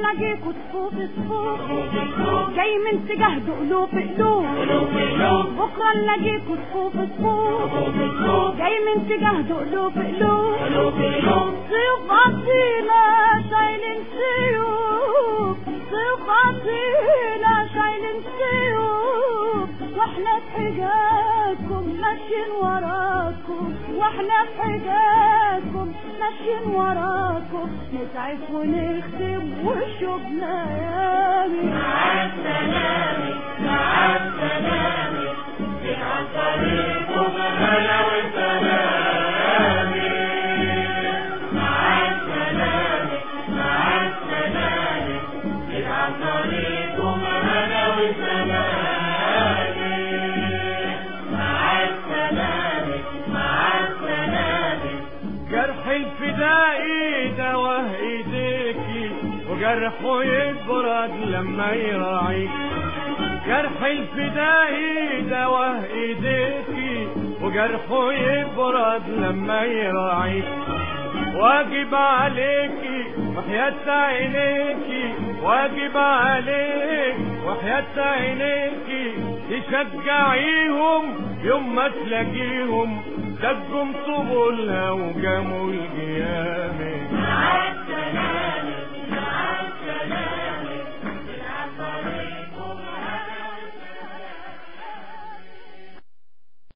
نلاقيكوا صفوف صفوف جاي من تجاه قلوب قلوب بكرة نلاقيكوا صفوف صفوف جاي من تجاه قلوب قلوب سيوف عطينا شايلين سيوف سيوف عطينا شايلين سيوف واحنا في حجاجكم ماشيين وراكم واحنا في حجاجكم ماشيين وراكم نتعب ونختم وشوفنا يامي مع السلامة مع السلامة نجعل طريقكم هلا وسلامة مع السلامة مع السلامة نجعل طريقكم هلا وسلامة مع السلامة مع السلامة جرح الفدائي دواه ايديكي وجرحه يبرد لما يراعيك جرح الفدائي دواه ايديكي وجرحه يبرد لما يراعيك واجب عليكي وحياة عينيكي واجب عليك وحياة عينيكي تشجعيهم يوم ما تلاقيهم دجوا سبلها وجاموا القيامة مع السلامة